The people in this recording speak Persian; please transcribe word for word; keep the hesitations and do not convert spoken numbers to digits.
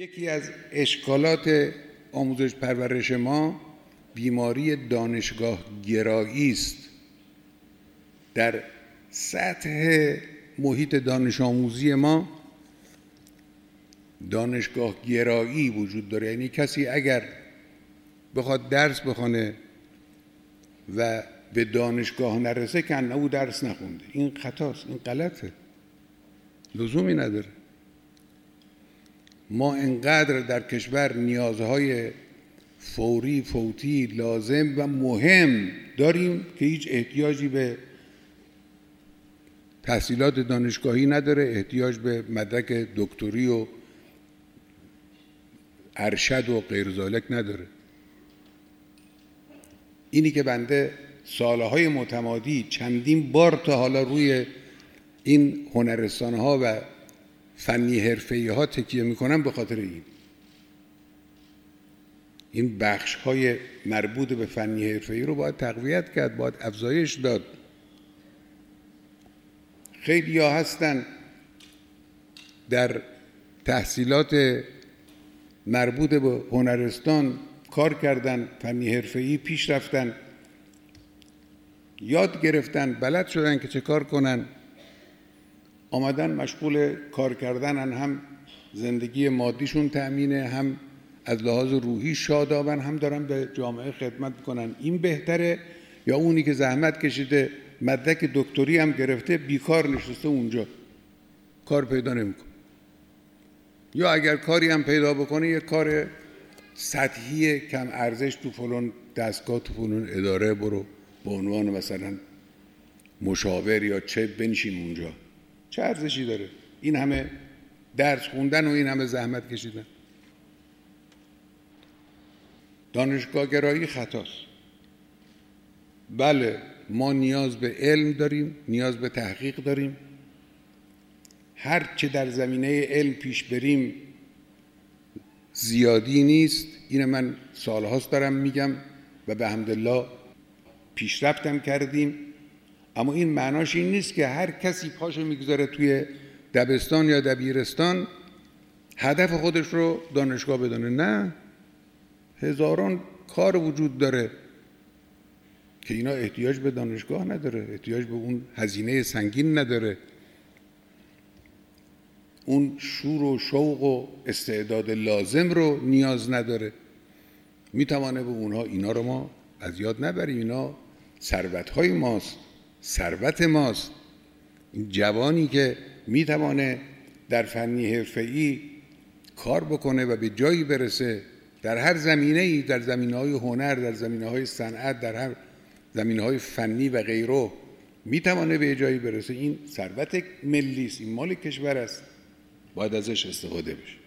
یکی از اشکالات آموزش پرورش ما بیماری دانشگاه گرایی است. در سطح محیط دانش آموزی ما دانشگاه گرایی وجود داره، یعنی کسی اگر بخواد درس بخونه و به دانشگاه نرسه که او درس نخونده. این خطاست، این غلطه، لزومی نداره. ما انقدر در کشور نیازهای فوری، فوتی، لازم و مهم داریم که هیچ احتیاجی به تحصیلات دانشگاهی نداره، احتیاج به مدرک دکتری و ارشد و غیر ذالک نداره. اینی که بنده سالهای متمادی چندین بار تا حالا روی این هنرستان‌ها و فنی حرفه‌ای ها تکیه میکنم به خاطر این این بخش های مربوط به فنی حرفه‌ای رو باید تقویت کرد، باید افزایش داد. خیلی ها هستن در تحصیلات مربوط به هنرستان کار کردن، فنی حرفه‌ای پیش رفتن، یاد گرفتن، بلد شدن که چه کار کنن، آمدن مشغول کار کردنن، هم زندگی مادیشون تأمینه، هم از لحاظ روحی شادابن، هم دارن به جامعه خدمت کنن. این بهتره یا اونی که زحمت کشیده مدرک دکتری هم گرفته بیکار نشسته اونجا کار پیدا نمیکنه، یا اگر کاری هم پیدا بکنه یه کار سطحی کم ارزش تو فلان دستگاه تو فلان اداره برو به عنوان مثلا مشاور یا چه بنشین اونجا. چه ارزشی داره این همه درس خوندن و این همه زحمت کشیدن؟ دانشگاه گرایی خطاست. بله، ما نیاز به علم داریم، نیاز به تحقیق داریم. هر چه در زمینه علم پیش بریم زیادی نیست. این من سالهاست دارم میگم و به حمدالله پیشرفتم کردیم. اما این معناش این نیست که هر کسی پاشو میگذاره توی دبستان یا دبیرستان هدف خودش رو دانشگاه بدونه. نه، هزاران کار وجود داره که اینا احتیاج به دانشگاه نداره، احتیاج به اون هزینه سنگین نداره، اون شور و شوق و استعداد لازم رو نیاز نداره. میتوانه به اونها اینا رو ما از یاد نبریم. اینا ثروت‌های ماست، ثروت ماست. این جوانی که میتوانه در فنی حرفه‌ای کار بکنه و به جایی برسه در هر زمینه‌ای، در زمینه‌های هنر، در زمینه‌های صنعت، در هر زمینه‌های فنی و غیره میتوانه به جایی برسه، این ثروت ملی است، این مال کشور است، باید ازش استفاده بشه.